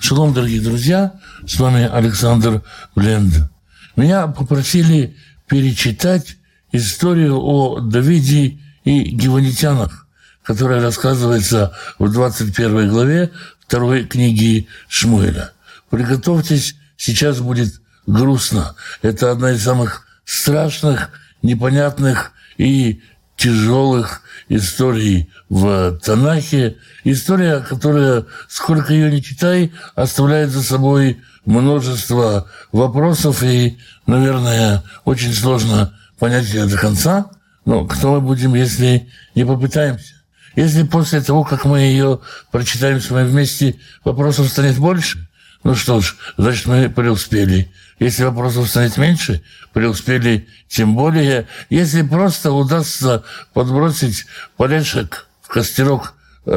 Шалом, дорогие друзья, с вами Александр Бленд. Меня попросили перечитать историю о Давиде и гивонитянах, которая рассказывается в 21 главе 2 книги Шмуэля. Приготовьтесь, сейчас будет грустно. Это одна из самых страшных, непонятных и тяжелых историй в Танахе. История, которая, сколько ее ни читай, оставляет за собой множество вопросов, и, наверное, очень сложно понять ее до конца. Но кто мы будем, если не попытаемся? Если после того, как мы ее прочитаем с вами вместе, вопросов станет больше, ну что ж, значит, мы преуспели. Если вопросов станет меньше, преуспели тем более. Если просто удастся подбросить полешек в костерок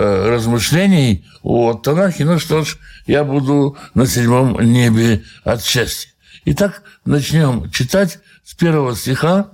размышлений о Танахе, ну что ж, я буду на 7 небе от счастья. Итак, начнем читать с 1 стиха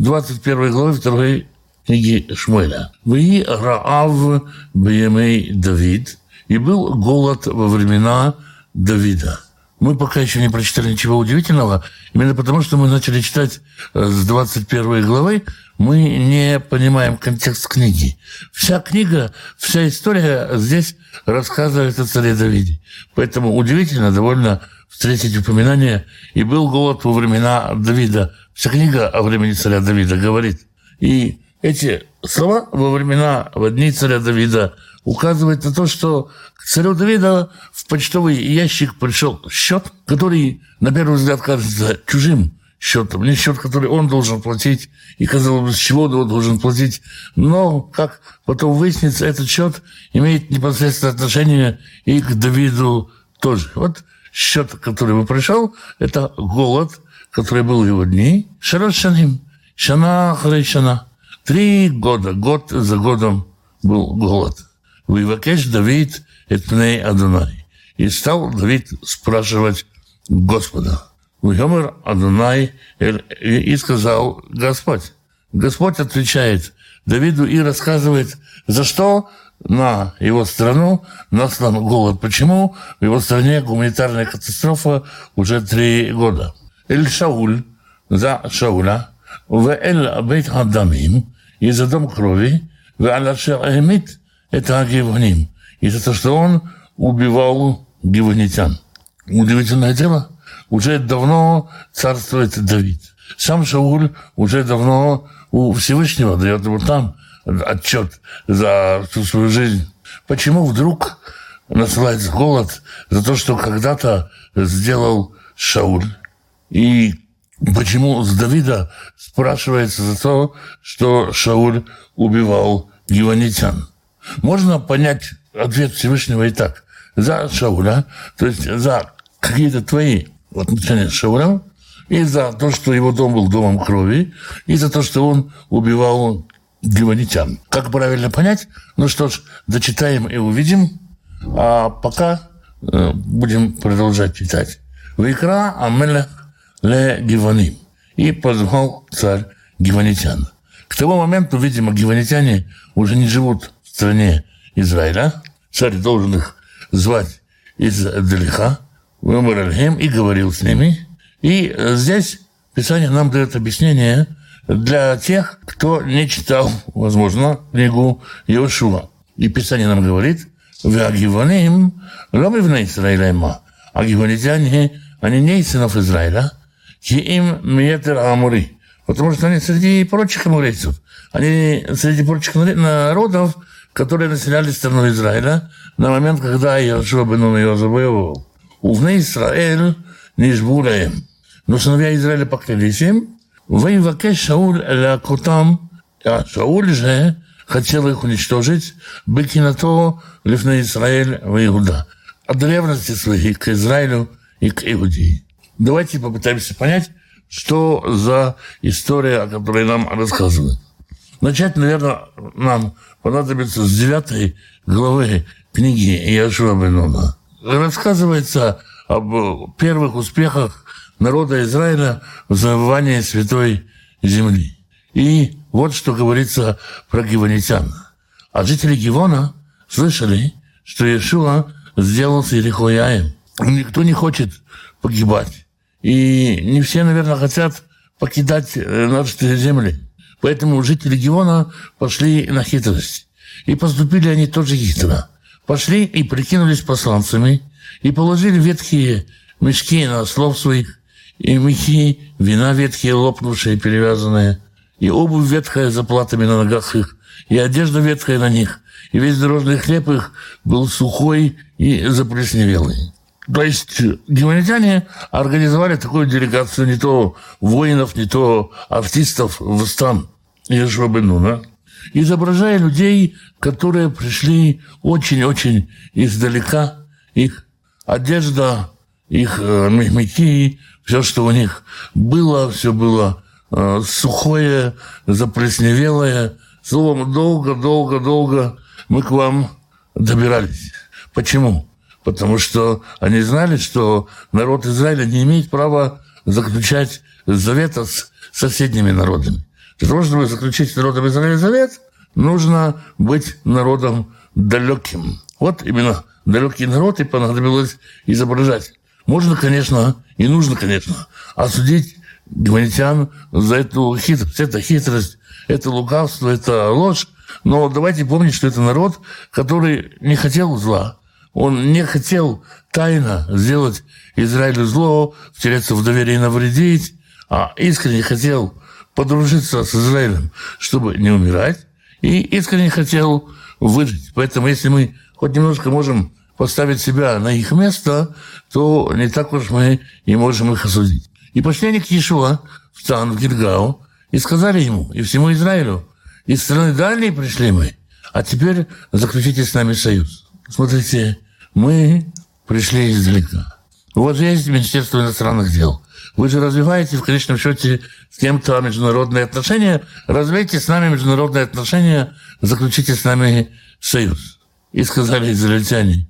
21 главы 2 книги Шмуэля. «Ваи раав б'емей Давид», и был голод во времена Давида. Мы пока еще не прочитали ничего удивительного, именно потому, что мы начали читать с 21 главы, мы не понимаем контекст книги. Вся книга, вся история здесь рассказывает о царе Давиде. Поэтому удивительно довольно встретить упоминание «и был голод во времена Давида». Вся книга о времени царя Давида говорит. И эти слова во времена, в дни царя Давида указывают на то, что к царю Давида в почтовый ящик пришел счет, который, на первый взгляд, кажется чужим счетом, не счет, который он должен платить, и, казалось бы, с чего он должен платить. Но, как потом выяснится, этот счет имеет непосредственное отношение и к Давиду тоже. Вот счет, который ему пришел, это голод, который был в его дни. Шалош шаним, шана ахрей шана. 3 года, год за годом был голод. «Ваивакеш Давид эт пней Адонай». И стал Давид спрашивать Господа. «Ваимер Адонай», и сказал Господь. Господь отвечает Давиду и рассказывает, за что на его страну наслан голод. Почему в его стране гуманитарная катастрофа уже 3 года. «Эль Шауль», за Шауля, «Вэль бейт Адамим», и за дом крови, «Вэль ашер эмит», это Гивоним. И за то, что он убивал гивонитян. Удивительное дело, уже давно царствует Давид. Сам Шауль уже давно у Всевышнего дает ему там отчет за всю свою жизнь. Почему вдруг насылается голод за то, что когда-то сделал Шауль? И почему с Давида спрашивается за то, что Шауль убивал гивонитян? Можно понять ответ Всевышнего и так. За Шауля, то есть за какие-то твои отношения с Шаулем, и за то, что его дом был домом крови, и за то, что он убивал гивонитян. Как правильно понять? Ну что ж, дочитаем и увидим. А пока будем продолжать читать. «Ваикра амелех ле Гивоним». И позвал царь гивонитян. К тому моменту, видимо, гивонитяне уже не живут в стране Израиля. Царь должен их звать издалека, и говорил с ними. И здесь Писание нам дает объяснение для тех, кто не читал, возможно, книгу Йошуа. И Писание нам говорит, «Веагивоним ломивна Израиля, а гивонитяне, они не из сынов Израиля, им миетер амури». Потому что они среди прочих амурейцев, они среди прочих народов, которые населяли страну Израиля на момент, когда Йошуа бен Нун ее завоевывал. «Увны Исраэль нишбулаем». Но сыновья Израиля поклялись им, «Ваивакеш Шауль лякотам», а Шауль же хотел их уничтожить, «Бекинато лифна Исраэль в Иуда», от древности своей к Израилю и к Иудее. Давайте попытаемся понять, что за история, о которой нам рассказывают. Начать, наверное, нам понадобится с 9 главы книги Йошуа бен Нуна. Рассказывается об первых успехах народа Израиля в завоевании Святой Земли. И вот что говорится про гивонитян. А жители Гивона слышали, что Иешуа сделал с Ерихояем. никто не хочет погибать. И не все, наверное, хотят покидать наши земли. Поэтому жители Гивона пошли на хитрость. И поступили они тоже хитро. Пошли и прикинулись посланцами, и положили ветхие мешки на ослов своих, и мехи, вина ветхие, лопнувшие, перевязанные, и обувь ветхая за платами на ногах их, и одежда ветхая на них, и весь дорожный хлеб их был сухой и заплесневелый. То есть гивонитяне организовали такую делегацию не то воинов, не то артистов в стан Йошуа бен Нуна, изображая людей, которые пришли очень-очень издалека. Их одежда, их мехмяки, все, что у них было, все было сухое, заплесневелое. Словом, долго мы к вам добирались. Почему? Потому что они знали, что народ Израиля не имеет права заключать завета с соседними народами. Для того, чтобы заключить с народом Израиля завет, нужно быть народом далеким. Вот именно далекий народ и понадобилось изображать. Можно, конечно, и нужно, конечно, осудить гивонитян за эту хитрость. Это хитрость, это лукавство, это ложь. Но давайте помнить, что это народ, который не хотел зла. Он не хотел тайно сделать Израилю зло, втереться в доверие и навредить, а искренне хотел подружиться с Израилем, чтобы не умирать, и искренне хотел выжить. Поэтому если мы хоть немножко можем поставить себя на их место, то не так уж мы и можем их осудить. И пошли они к Йешуа в стан, в Гильгал, и сказали ему, и всему Израилю: из страны дальней пришли мы, а теперь заключите с нами союз. Смотрите, мы пришли издалека. У вас же есть Министерство иностранных дел. Вы же развиваете в конечном счете с кем-то международные отношения. Развейте с нами международные отношения, заключите с нами союз. И сказали израильтяне: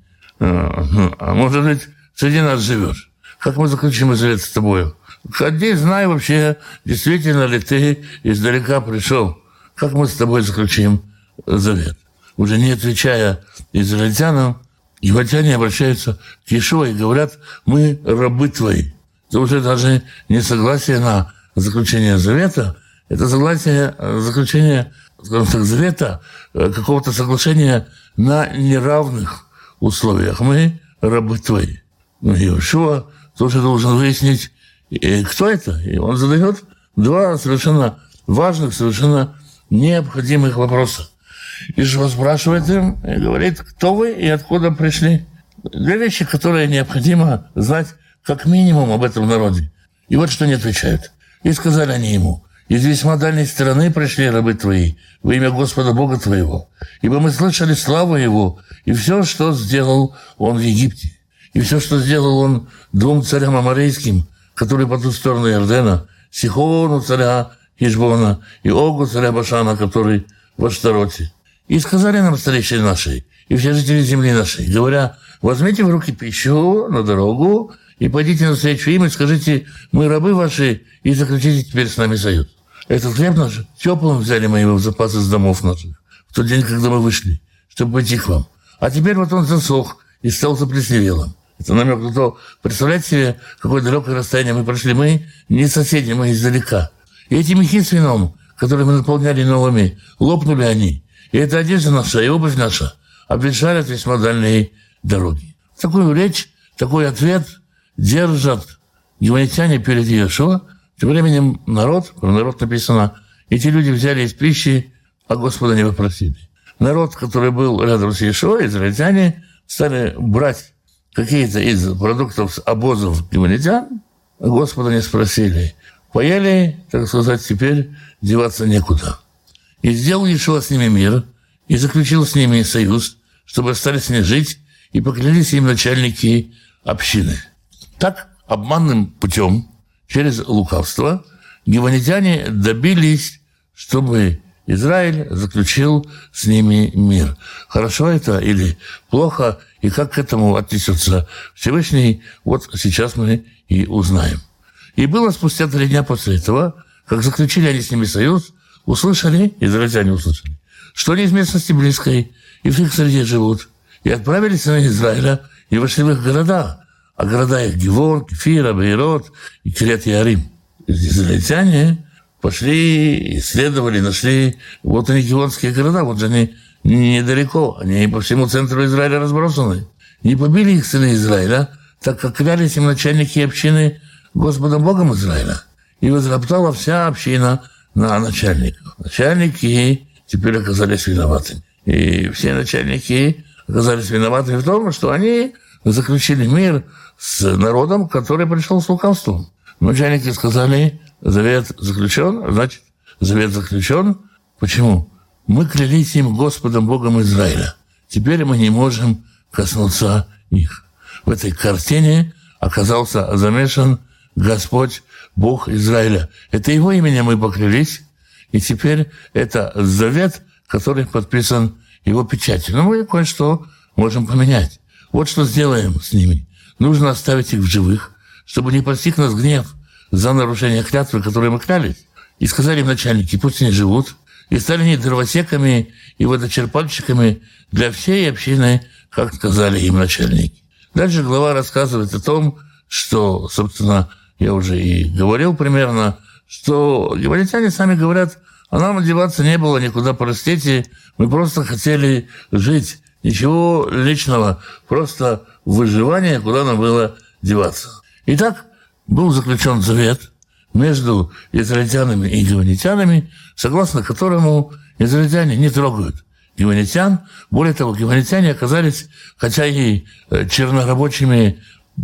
а может быть, среди нас живешь? Как мы заключим завет с тобою? Ходи, знай вообще, действительно ли ты издалека пришел. Как мы с тобой заключим завет? Уже не отвечая израильтянам, гивонитяне обращаются к Йешуа и говорят: мы рабы твои. Это уже даже не согласие на заключение завета, это заключение, скажем так, завета, какого-то соглашения на неравных условиях. Мы рабы твои. Но Йешуа тоже должен выяснить, кто это. И он задает два совершенно важных, совершенно необходимых вопроса. Йешуа спрашивает им и говорит: кто вы и откуда пришли? Две вещи, которые необходимо знать как минимум об этом народе. И вот что они отвечают. И сказали они ему: из весьма дальней страны пришли рабы твои во имя Господа Бога твоего. Ибо мы слышали славу его и все, что сделал он в Египте. И все, что сделал он двум царям аморейским, которые по ту сторону Иордена, Сихону царя Хешбона и Огу царя Башана, который в Аштароте. И сказали нам старейшины наши и все жители земли нашей, говоря: возьмите в руки пищу на дорогу и пойдите навстречу им и скажите: мы рабы ваши, и заключите теперь с нами союз. Этот хлеб наш теплым взяли мы его в запас из домов наших в тот день, когда мы вышли, чтобы пойти к вам. А теперь вот он засох и стал заплесневелым. Это намек на то, представляете себе, какое далекое расстояние мы прошли. Мы не соседи, мы издалека. И эти мехи с вином, которые мы наполняли новыми, лопнули они. И эта одежда наша, и обувь наша обветшали от весьма дальней дороги. Такую речь, такой ответ держат гивонитяне перед Йешуа. Тем временем народ, про народ написано: эти люди взяли из пищи, а Господа не попросили. Народ, который был рядом с Йешуа, израильтяне, стали брать какие-то из продуктов обозов гивонитян, а Господа не спросили. Поели, так сказать, теперь деваться некуда. И сделал Йешуа с ними мир, и заключил с ними союз, чтобы остались с ними жить, и поклялись им начальники общины. Так, обманным путем, через лукавство, гивонитяне добились, чтобы Израиль заключил с ними мир. Хорошо это или плохо, и как к этому отнесется Всевышний, вот сейчас мы и узнаем. И было спустя 3 дня после этого, как заключили они с ними союз, услышали, израильтяне услышали, что они из местности близкой и в их среде живут, и отправились на Израиля и вошли в их города, а города их Гивон, Кефира, Бейрот и Кирьят-Яарим. Израильтяне пошли, исследовали, нашли, вот они гивонские города, вот же они недалеко, они по всему центру Израиля разбросаны. Не побили их сыны Израиля, так как клялись им начальники общины Господом Богом Израиля. И возроптала вся община на начальников. Начальники теперь оказались виноватыми. И все начальники оказались виноватыми в том, что они заключили мир с народом, который пришел с лукавством. Начальники сказали, завет заключен, значит, завет заключен. Почему? Мы клялись им Господом Богом Израиля. Теперь мы не можем коснуться их. В этой картине оказался замешан Господь Бог Израиля. Это Его именем мы поклялись, и теперь это завет, который подписан Его печатью. Но мы кое-что можем поменять. Вот что сделаем с ними. Нужно оставить их в живых, чтобы не постиг нас гнев за нарушение клятвы, которой мы клялись. И сказали им начальники, пусть они живут, и стали они дровосеками и водочерпальщиками для всей общины, как сказали им начальники. Дальше глава рассказывает о том, что, собственно, я уже и говорил примерно, что гивонитяне сами говорят, а нам одеваться не было никуда, простите, мы просто хотели жить. Ничего личного, просто выживание, куда нам было деваться. Итак, был заключен завет между израильтянами и гивонитянами, согласно которому израильтяне не трогают гивонитян. Более того, гивонитяне оказались, хотя и чернорабочими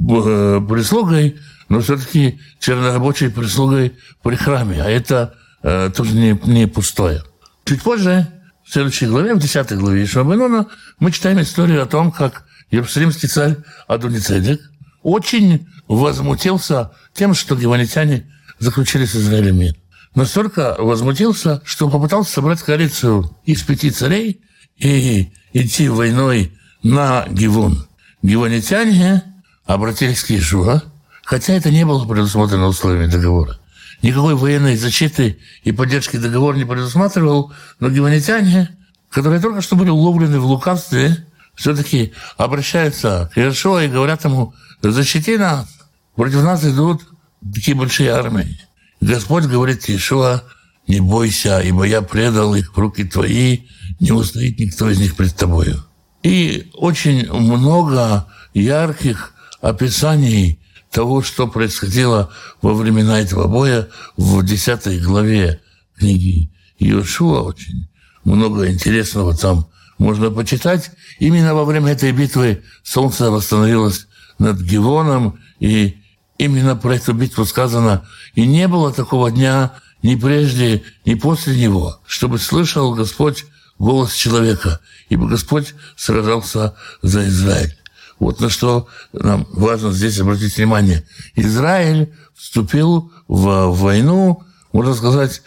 прислугой, но все-таки чернорабочей прислугой при храме. А это тоже не пустое. Чуть позже, в следующей главе, в 10 главе Йошуа бен Нуна, мы читаем историю о том, как иерусалимский царь Адони-Цедек очень возмутился тем, что гивонитяне заключили с Израилем мир. Настолько возмутился, что попытался собрать коалицию из 5 царей и идти войной на Гивон. Гивонитяне обратились к Йошуа, хотя это не было предусмотрено условиями договора. Никакой военной защиты и поддержки договор не предусматривал, но гивонитяне, которые только что были уловлены в лукавстве, все-таки обращаются к Йошуа и говорят ему, защити нас, против нас идут такие большие армии. Господь говорит Йошуа, не бойся, ибо я предал их в руки твои, не устоит никто из них пред тобою. И очень много ярких описаний того, что происходило во времена этого боя в 10 главе книги Йошуа. Очень много интересного там можно почитать. Именно во время этой битвы солнце восстановилось над Гивоном, и именно про эту битву сказано, и не было такого дня ни прежде, ни после него, чтобы слышал Господь голос человека, ибо Господь сражался за Израиль. Вот на что нам важно здесь обратить внимание. Израиль вступил в войну, можно сказать,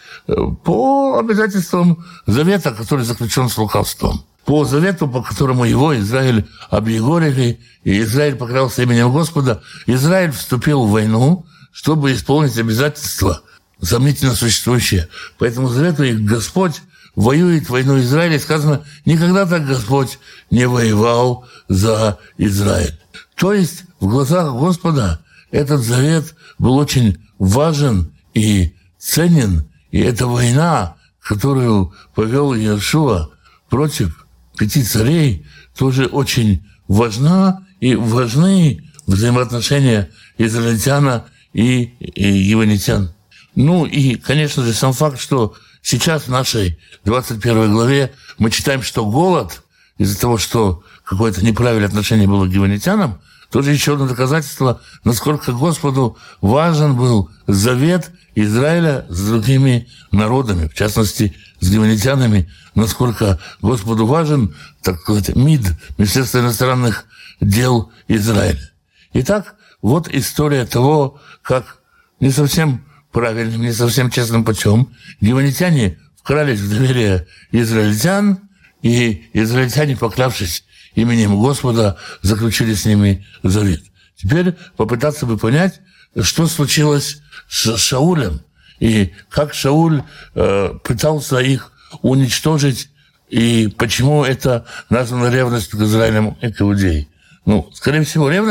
по обязательствам завета, который заключен с лукавством. По завету, по которому его, Израиль, объегорили, и Израиль поклялся именем Господа, Израиль вступил в войну, чтобы исполнить обязательства, сомнительно существующие. По этому завету и Господь воюет войну Израиля, сказано, никогда так Господь не воевал за Израиль. То есть в глазах Господа этот завет был очень важен и ценен, и эта война, которую повел Йошуа против 5 царей, тоже очень важна, и важны взаимоотношения израильтяна и гивонитян. Ну и, конечно же, сам факт, что сейчас в нашей 21 главе мы читаем, что голод из-за того, что какое-то неправильное отношение было к гивонитянам, тоже еще одно доказательство, насколько Господу важен был завет Израиля с другими народами, в частности, с гивонитянами, насколько Господу важен, так сказать, МИД, Министерство иностранных дел Израиля. Итак, вот история того, как не совсем правильным, не совсем честным путем гивонитяне вкрались в доверие израильтян, и израильтяне, поклявшись именем Господа, заключили с ними завет. Теперь попытаться бы понять, что случилось с Шаулем, и как Шауль пытался их уничтожить, и почему это названо ревностью к Израилю и к Иудее. Ну, скорее всего, ревность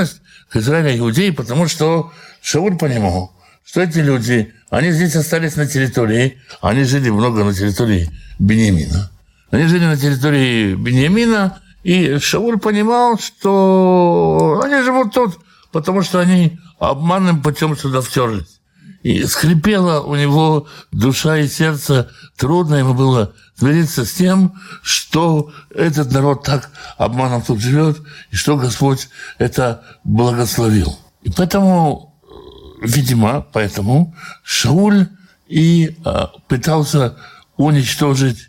к Израилю иудеи, потому что Шауль понимал, что эти люди, они здесь остались на территории, они жили много на территории Беньямина. Они жили на территории Беньямина, и Шауль понимал, что они живут тут, потому что они обманным путем сюда втерлись. И скрипела у него душа и сердце, трудно ему было смириться с тем, что этот народ так обманом тут живет, и что Господь это благословил. И поэтому, видимо, Шауль и пытался уничтожить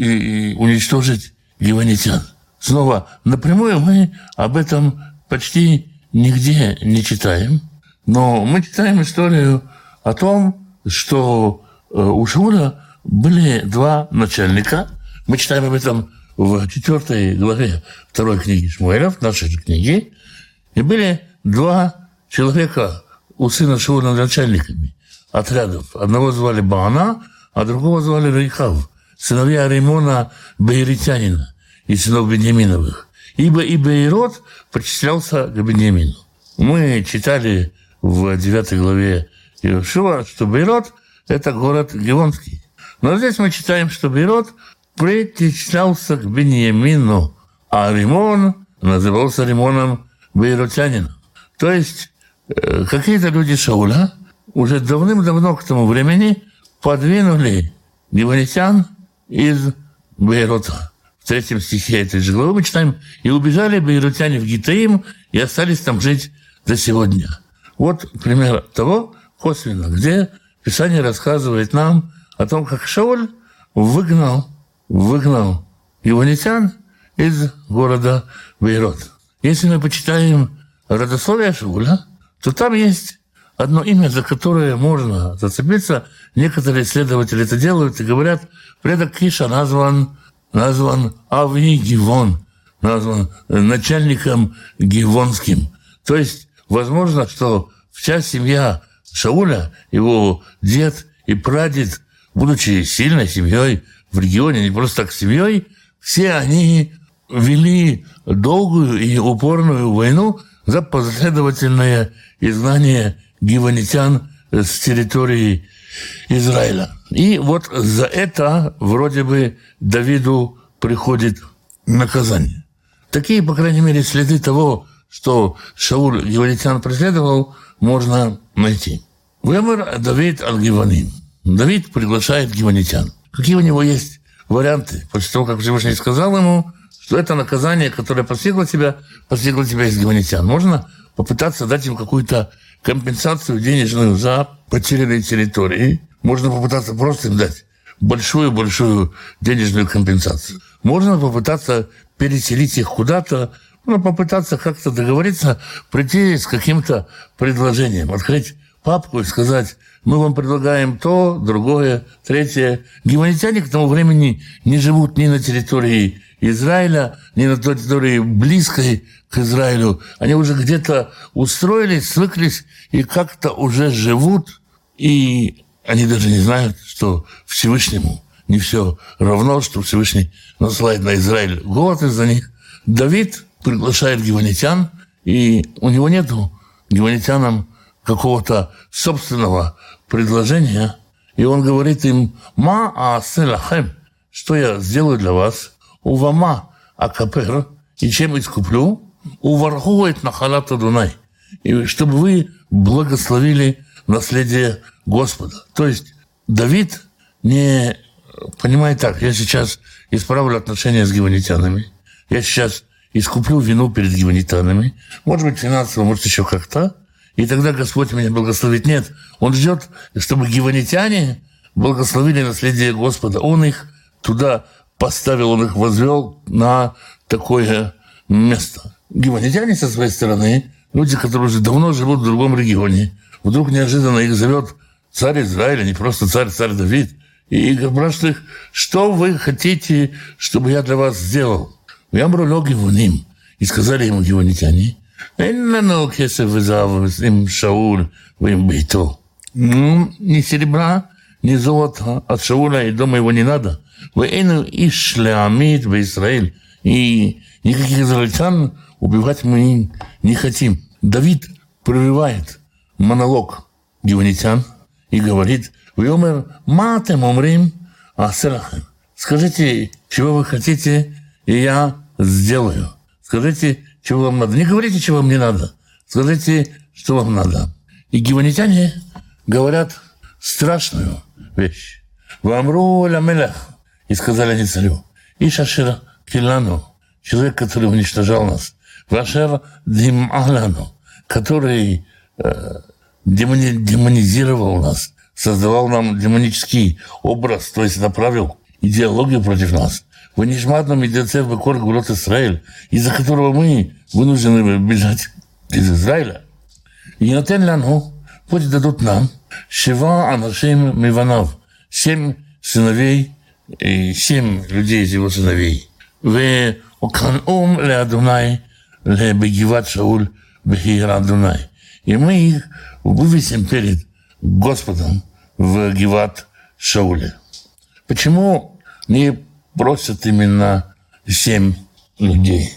гивонитян. Снова, напрямую мы об этом почти нигде не читаем, но мы читаем историю о том, что у Шауля были два начальника. Мы читаем об этом в 4 главе 2 книги Шмуэля, в нашей же книге. И были два человека у сына Шауля начальниками отрядов. Одного звали Баана, а другого звали Рейхав, сыновья Римона Бееритянина и сынов Беньяминовых. Ибо и Беерот причислялся к Беньямину. Мы читали в 9 главе Иошуа, что Беерот – это город Гивонский. Но здесь мы читаем, что Беерот причислялся к Беньямину, а Римон назывался Римоном Бееротянином. То есть какие-то люди Шауля уже давным-давно к тому времени подвинули гивонитян из Беерота. В 3 стихе этой же главы мы читаем: «И убежали бееротяне в Гитаим, и остались там жить до сегодня». Вот пример того, косвенно, где Писание рассказывает нам о том, как Шауль выгнал гивонитян из города Беерот. Если мы почитаем родословие Шауля, то там есть одно имя, за которое можно зацепиться. Некоторые исследователи это делают и говорят: предок Киша назван Ави Гивон, назван начальником Гивонским. То есть возможно, что вся семья Шауля, его дед и прадед, будучи сильной семьей в регионе, не просто так семьей, все они вели долгую и упорную войну за последовательное изгнание гивонитян с территории Израиля. И вот за это вроде бы Давиду приходит наказание. Такие, по крайней мере, следы того, что Шауль гивонитян преследовал, можно найти. Вемер Давид аль-Гивоним. Давид приглашает гивонитян. Какие у него есть варианты? После того, как Всевышний сказал ему, что это наказание, которое постигло тебя из гивонитян. Можно попытаться дать им какую-то компенсацию денежную за потерянные территории. Можно попытаться просто им дать большую денежную компенсацию. Можно попытаться переселить их куда-то, попытаться как-то договориться, прийти с каким-то предложением, открыть папку и сказать: мы вам предлагаем то, другое, третье. Гивонитяне к тому времени не живут ни на территории Израиля, ни на территории близкой к Израилю. Они уже где-то устроились, свыклись и как-то уже живут, и они даже не знают, что Всевышнему не все равно, что Всевышний насылает на Израиль голод из-за них. Давид приглашает гивонитян, и у него нету гивонитянам какого-то собственного предложения, и он говорит им: «Ма аасе лахем», что я сделаю для вас, «Увама акапер», и чем искуплю, «Увархует нахалат Адунай», и чтобы вы благословили наследие Господа. То есть Давид не понимает так: я сейчас исправлю отношения с гивонитянами, я сейчас искуплю вину перед гивонитянами, может быть, финансово, может, еще как-то, и тогда Господь меня благословит. Нет, он ждет, чтобы гивонитяне благословили наследие Господа. Он их туда поставил, он их возвел на такое место. Гивонитяне, со своей стороны, люди, которые уже давно живут в другом регионе, вдруг неожиданно их зовет царь Израиля, не просто царь Давид, и спрашивает их: что вы хотите, чтобы я для вас сделал? Я брал гивоним. И сказали ему гивонитяне: им Шауль, им Бейто. Ни серебра, ни золота от Шауля и дома его не надо. И никаких израильтян убивать мы не хотим. Давид прерывает монолог гиванитян и говорит: «Вьомер матем умрим аселахем». Скажите, чего вы хотите, и я сделаю. Скажите, чего вам надо. Не говорите, чего вам не надо. Скажите, что вам надо. И гиванитяне говорят страшную вещь. «Вамру ламелах». И сказали они царю: «Ишашир килану». Человек, который уничтожал нас. «Вашер дималану». Который демонизировал нас. Создавал нам демонический образ, то есть направил идеологию против нас. Вы не жматном идецев бекор гурот Израиль, из-за которого мы вынуждены бежать из Израиля. И натен лану, пусть дадут нам шива анашим миванав, 7 сыновей и 7 людей из его сыновей. Вы оканум ле Адунай ле бегиват Шауль бехира Адунай. И мы их вывесим перед Господом в Гиват Шауле. Почему не просят именно 7 людей,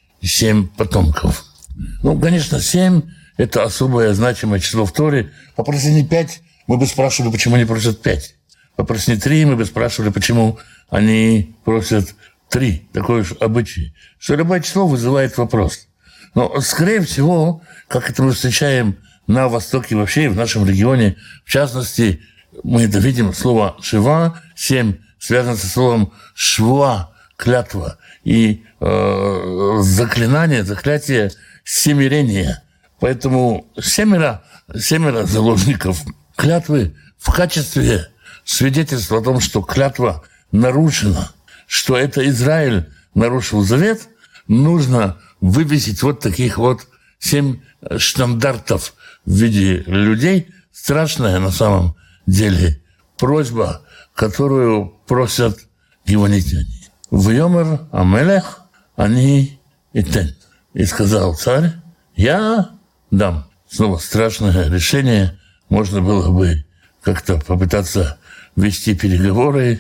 7 потомков? Ну, конечно, 7 – это особое значимое число в Торе. Попроси не 5, мы бы спрашивали, почему они просят 5. Попроси не 3, мы бы спрашивали, почему они просят 3. Такое уж обычай. Что любое число вызывает вопрос. Но, скорее всего, как это мы встречаем на Востоке вообще и в нашем регионе, в частности, мы это видим, слово «шива», 7, связано со словом «швуа», клятва, и заклинание, заклятие семирения. Поэтому семеро заложников клятвы в качестве свидетельства о том, что клятва нарушена, что это Израиль нарушил завет, нужно вывесить вот таких вот 7 штандартов в виде людей. Страшная на самом деле просьба, которую просят гиванитяне. «Вьомер амелех они итен». И сказал царь: «Я дам». Снова страшное решение. Можно было бы как-то попытаться вести переговоры.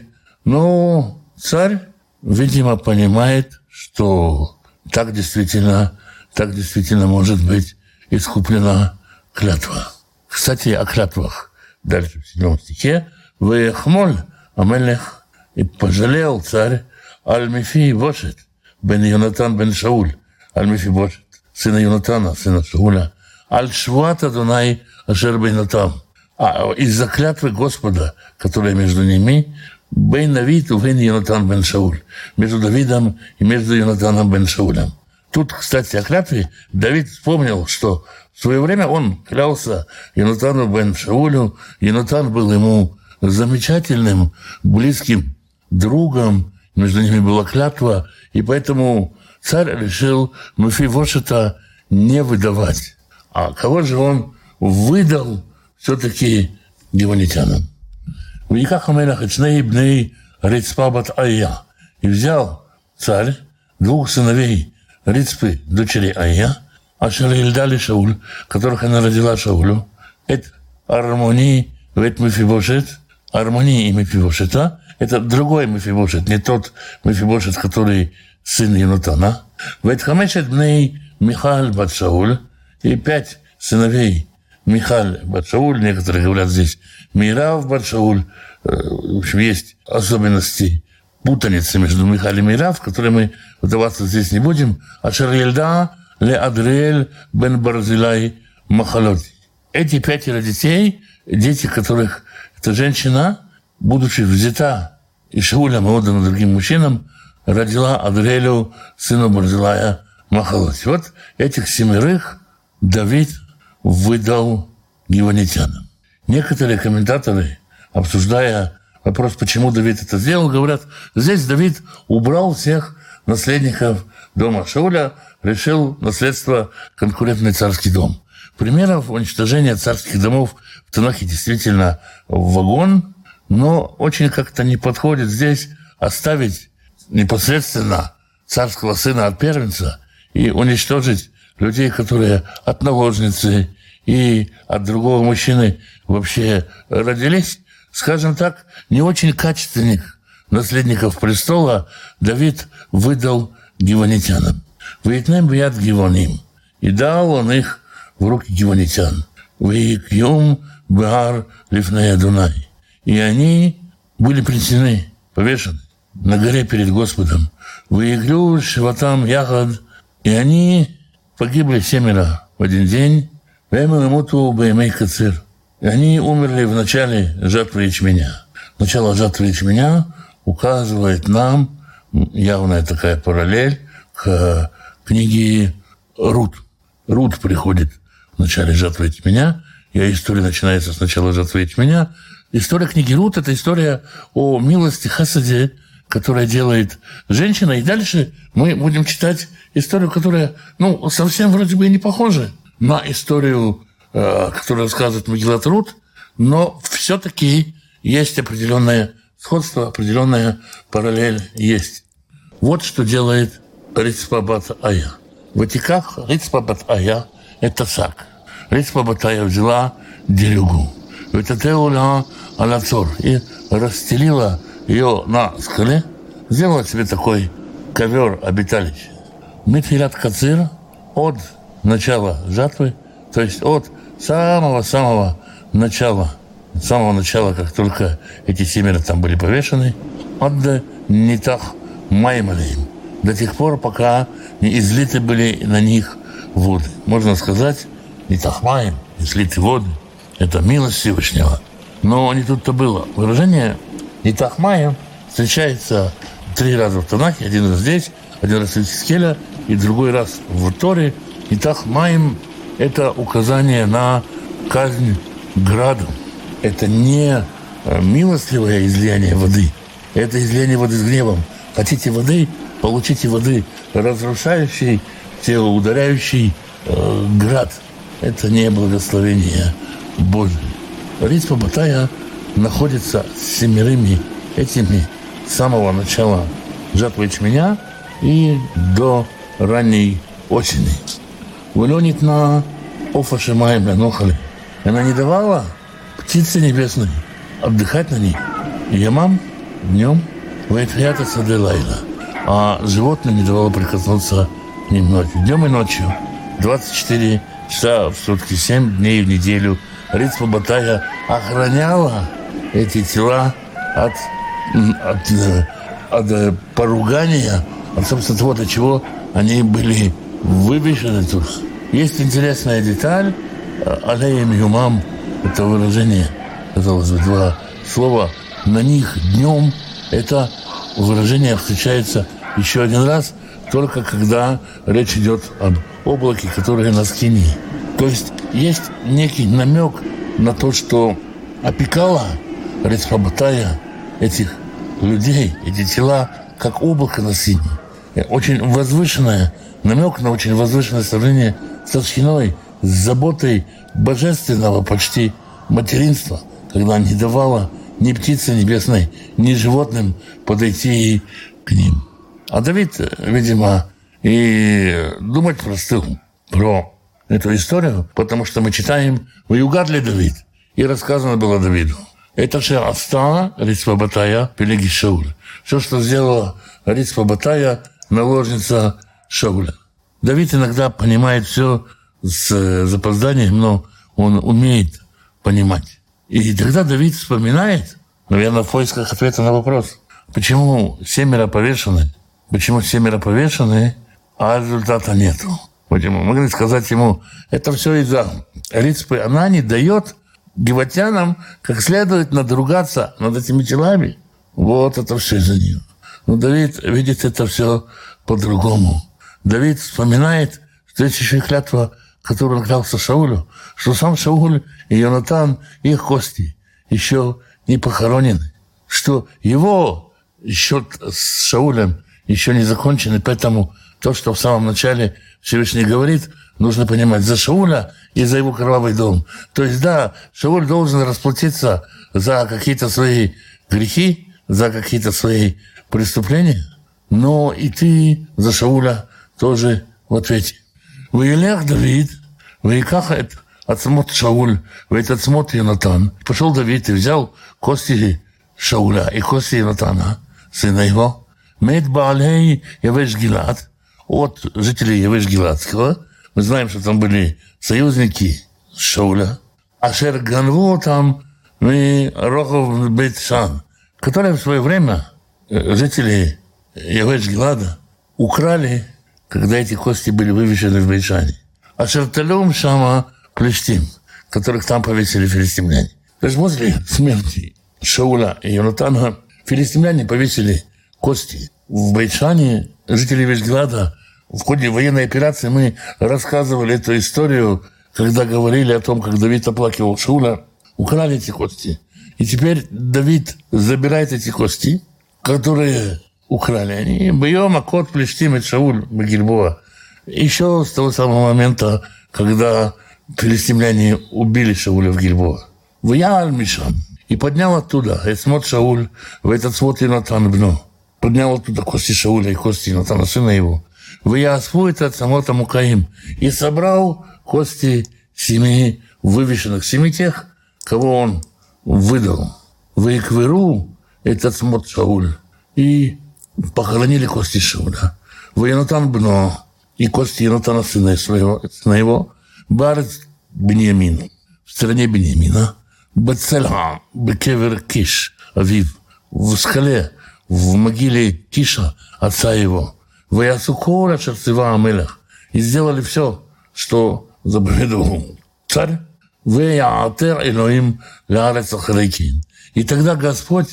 Но царь, видимо, понимает, что так действительно может быть искуплена клятва. Кстати, о клятвах. Дальше в 7 стихе. «Веяхмоль амелех». И пожалел царь аль-Мефи Бошет бен Йонатан бен Шауль. Аль-Мефи Бошет, сына Йонатана, сына Шауля. Аль-Швуат Адунай ашер бейнатам. А из-за клятвы Господа, которая между ними, бен Давид и бен Йонатан бен Шауль. Между Давидом и между Йонатаном бен Шаулем. Тут, кстати, о клятве Давид вспомнил, что в свое время он клялся Йонатану бен Шаулю. Йонатан был ему замечательным, близким другом. Между ними была клятва. И поэтому царь решил Мефивошета не выдавать. А кого же он выдал все-таки гиванитянам? И взял царь 2 сыновей Рицпы, дочери Айя, Ашер Ильдали Шауль, которых она родила Шаулю, это Армони, это Мефибошет, Армони и Мефибошета, это другой Мефибошет, не тот Мефибошет, который сын Йонатана. Вет Хамешет бней Михаль бат Шауль, и 5 сыновей Михаль бат Шауль, некоторые говорят здесь Мирав бат Шауль. В общем, есть особенности путаницы между Михаль и Мирав, в которые мы вдаваться здесь не будем. Ашер Ельда ле Адриэль бен Барзилай Махалоти. Эти 5 детей, дети которых эта женщина, будучи взята и Шаулем и отдана другим мужчинам, родила Адриэлю, сыну Барзилая Махалоти. Вот этих 7 Давид выдал гиванитянам. Некоторые комментаторы, обсуждая вопрос, почему Давид это сделал, говорят, здесь Давид убрал всех наследников дома Шауля, решил наследство конкурентный царский дом. Примеров уничтожения царских домов в Танахе действительно вагон, но очень как-то не подходит здесь оставить непосредственно царского сына от первенца и уничтожить людей, которые от наложницы и от другого мужчины вообще родились. Скажем так, не очень качественных наследников престола Давид выдал гиванитянам. «Вейтнем бияд гиваним». И дал он их в руки гивонитян. «Ваикьем баар лифней Адунай». И они были принесены, повешены на горе перед Господом. «Ваиглю шиватам ягод». И они погибли 7 в один день. «Вэмэ эмуту бэмэй кацир». И они умерли в начале жатвы ячменя. Начало жатвы ячменя указывает нам, явная такая параллель, к книге Рут. Рут приходит в начале жатвы ячменя, и история начинается с начала жатвы ячменя. История книги Рут – это история о милости, хасаде, которая делает женщина. И дальше мы будем читать историю, которая, совсем вроде бы и не похожа на историю, которую рассказывает Мегилат Рут, но все-таки есть определенное сходство, определенная параллель есть. Вот что делает Рицпа бат Ая. В Ватиках Рицпа бат Ая – это сак. Рицпа бат Ая взяла дерюгу. Ветатеуля алацор. И расстелила ее на скале, сделала себе такой ковер обиталища. Митфилат кацир от начала жатвы, то есть от самого начала, как только эти 7 там были повешены, от нитах маймалеем, до тех пор, пока не излиты были на них воды. Можно сказать, нитах майм, излиты воды, это милость Всевышнего. Но не тут-то было. Выражение нитах майм встречается 3 раза в Танахе, 1 раз здесь, 1 раз в Исхакеля и другой раз в Торе. Нитах майм – это указание на казнь градом. Это не милостливое излияние воды, это излияние воды с гневом. Хотите воды – получите воды, разрушающей, тело ударяющий град. Это не благословение Божие. Рицпа бат Ая находится с 7 этими с самого начала жатвы ячменя и до ранней осени. Вылёнит на офа шемаем ленохали. Она не давала птице небесной отдыхать на ней. Ямам днем, вайтхията саде лайла. А животным не давала прикоснуться к ним ночью. Днем и ночью. 24 часа в сутки, 7 дней в неделю. Рицпа бат Ая охраняла эти тела от поругания, от, собственно, того, от чего они были вывешены тут. Есть интересная деталь. Алеем юмам – это выражение, казалось бы, 2 слова. На них днем это выражение встречается еще 1 раз, только когда речь идет об облаке, которое на скине. То есть некий намек на то, что опекала Рицпа бат Ая этих людей, эти тела, как облако на скине. Очень возвышенное, намек на очень возвышенное сравнение со шхиной, с заботой божественного почти материнства, когда не давала ни птице небесной, ни животным подойти к ним. А Давид, видимо, и думать простыл про эту историю, потому что мы читаем «Ваюгад ли Давид?» и рассказано было Давиду. Это же Аста Рицпа бат Ая пелеги Шауля. Все, что сделала Рицпа бат Ая, наложница Шауля. Давид иногда понимает все с запозданием, но он умеет понимать. И тогда Давид вспоминает, наверное, в поисках ответа на вопрос, почему 7 повешены, а результата нету. Почему? Могли сказать ему, это все из-за Рицпы. Она не дает гивотянам как следует надругаться над этими телами. Вот это все из-за нее. Но Давид видит это все по-другому. Давид вспоминает, что есть еще и клятва, которую он клялся Шаулю, что сам Шауль и Йонатан, их кости еще не похоронены, что его счет с Шаулем еще не закончен, и поэтому то, что в самом начале Всевышний говорит, нужно понимать за Шауля и за его кровавый дом. То есть, да, Шауль должен расплатиться за какие-то свои грехи, за какие-то свои преступления, но и ты за Шауля тоже в ответе. «Ваилех Давид, ваикахет ацмот Шауль, ваитацмот Йонатан». Пошел Давид и взял кости Шауля и кости Йонатана, сына его, «Мед Баалей Явеш Гилад», от жителей Явеш Гиладского. Мы знаем, что там были союзники Шауля, Ашер Ганву там и Рохов Бейт-Шан, которые в свое время жители Явеш-Гилада украли, когда эти кости были вывешены в Бейт-Шане. Ашер Талюм Шама Плештим, которых там повесили филистимляне. То есть после смерти Шауля и Йонатана филистимляне повесили кости в Бейт-Шане. Жители Явеш-Гилада в ходе военной операции мы рассказывали эту историю, когда говорили о том, как Давид оплакивал Шауля, украли эти кости. И теперь Давид забирает эти кости, которые украли. Они бьем, а кот Плештим и Шауль Багильбоа. Еще с того самого момента, когда филистимляне убили Шауля в Гильбоа. В Яаль-Мишам. И поднял оттуда Эцмот Шауль в этот свод Йонатан бно. Поднял оттуда кости Шауля и кости Йонатана, сына его. В Яасфу это Самота Мукаим. И собрал кости семи вывешенных, семи тех, кого он выдал. В Икверу этот Смот Шауль. И похоронили кости Шауля. В Йонатан бно. И кости Йонатана, сына его. Барец Беньямин. В стране Беньямина. Бацельха, Бекевер Киш, Авив. В скале, в могиле Киша, отца его. В Ясукора Шерцева Амелех. И сделали все, что заповедовал царь. В Яатер Элоим Лаарец Ахарейкин. И тогда Господь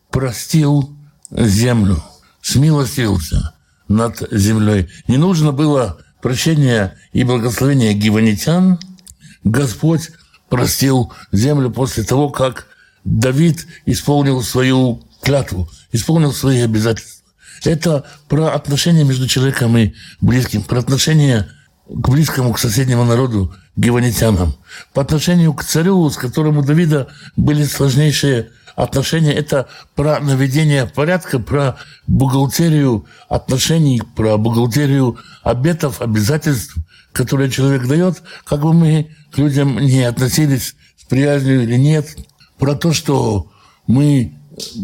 простил землю, смилостивился над землей. Не нужно было прощения и благословения гиванитян. Господь простил землю после того, как Давид исполнил свою клятву, исполнил свои обязательства. Это про отношения между человеком и близким, про отношения к близкому, к соседнему народу, гиванитянам. По отношению к царю, с которым у Давида были сложнейшие отношения, это про наведение порядка, про бухгалтерию отношений, про бухгалтерию обетов, обязательств, которые человек дает, как бы мы к людям не относились с приязнью или нет, про то, что мы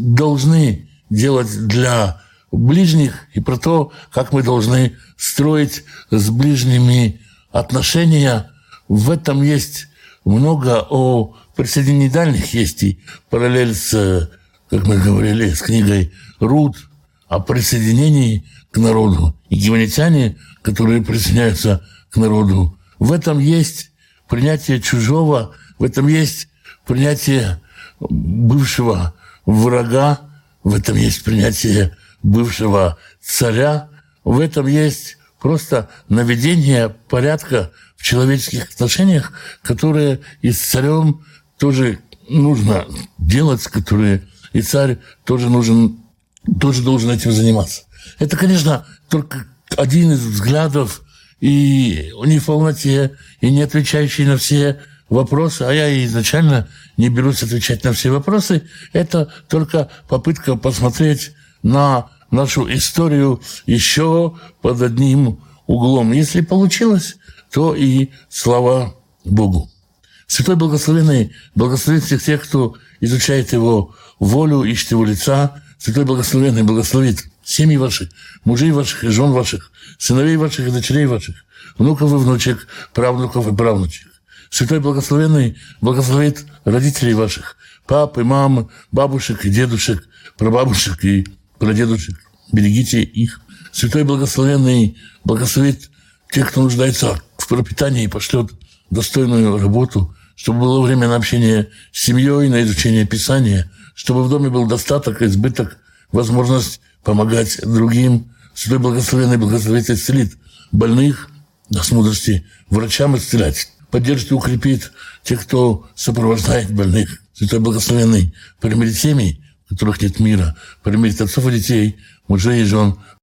должны делать для ближних, и про то, как мы должны строить с ближними отношения. В этом есть много о присоединении дальних, есть и параллель с, как мы говорили, с книгой Рут о присоединении к народу. И гиванитяне, которые присоединяются к народу, в этом есть принятие чужого, в этом есть принятие бывшего врага, в этом есть принятие бывшего царя, в этом есть просто наведение порядка в человеческих отношениях, которые и с царем тоже нужно делать, которые и царь тоже должен этим заниматься. Это, конечно, только один из взглядов, и не в полноте, и не отвечающий на все вопросы, а я изначально не берусь отвечать на все вопросы. Это только попытка посмотреть на нашу историю еще под одним углом. Если получилось, то и слава Богу. Святой Благословенный благословит всех тех, кто изучает Его волю, ищет Его лица. Святой Благословенный благословит семьи ваших, мужей ваших и жен ваших, сыновей ваших и дочерей ваших, внуков и внучек, правнуков и правнучек. Святой Благословенный благословит родителей ваших, пап и мам, бабушек и дедушек, прабабушек и прадедушек. Берегите их. Святой Благословенный благословит тех, кто нуждается в пропитании, и пошлет достойную работу, чтобы было время на общение с семьей, на изучение Писания, чтобы в доме был достаток, избыток, возможность помогать другим. Святой Благословенный благословит и исцелит больных, даст мудрости врачам исцелять, поддержит и укрепит тех, кто сопровождает больных. Святой Благословенный примирит семьи, в которых нет мира, примирит отцов и детей, мужей и жен,